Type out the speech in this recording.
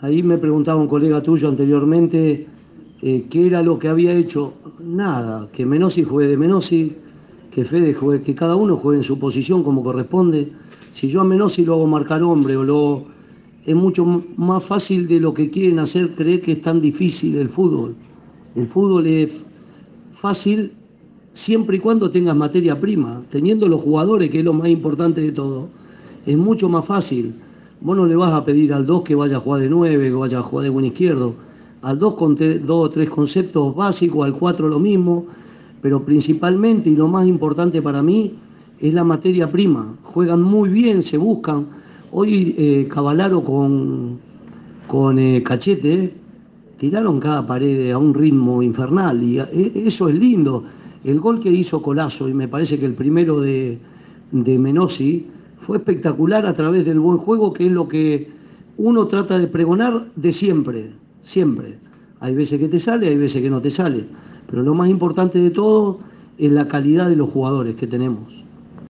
Ahí me preguntaba un colega tuyo anteriormente qué era lo que había hecho. Nada, que Menossi juegue de Menossi, que Fede juegue, que cada uno juegue en su posición como corresponde. Si yo a Menossi lo hago marcar hombre es mucho más fácil de lo que quieren hacer creer que es tan difícil el fútbol. El fútbol es fácil siempre y cuando tengas materia prima, teniendo los jugadores, que es lo más importante de todo, es mucho más fácil. Vos no le vas a pedir al 2 que vaya a jugar de 9, que vaya a jugar de buen izquierdo. Al 2 con 2 o 3 conceptos básicos, al 4 lo mismo, pero principalmente y lo más importante para mí es la materia prima. Juegan muy bien, se buscan. Hoy Cavallaro con Cachete tiraron cada pared a un ritmo infernal y eso es lindo. El gol que hizo Colazo, y me parece que el primero de Menossi, fue espectacular a través del buen juego, que es lo que uno trata de pregonar de siempre, siempre. Hay veces que te sale, hay veces que no te sale, pero lo más importante de todo es la calidad de los jugadores que tenemos.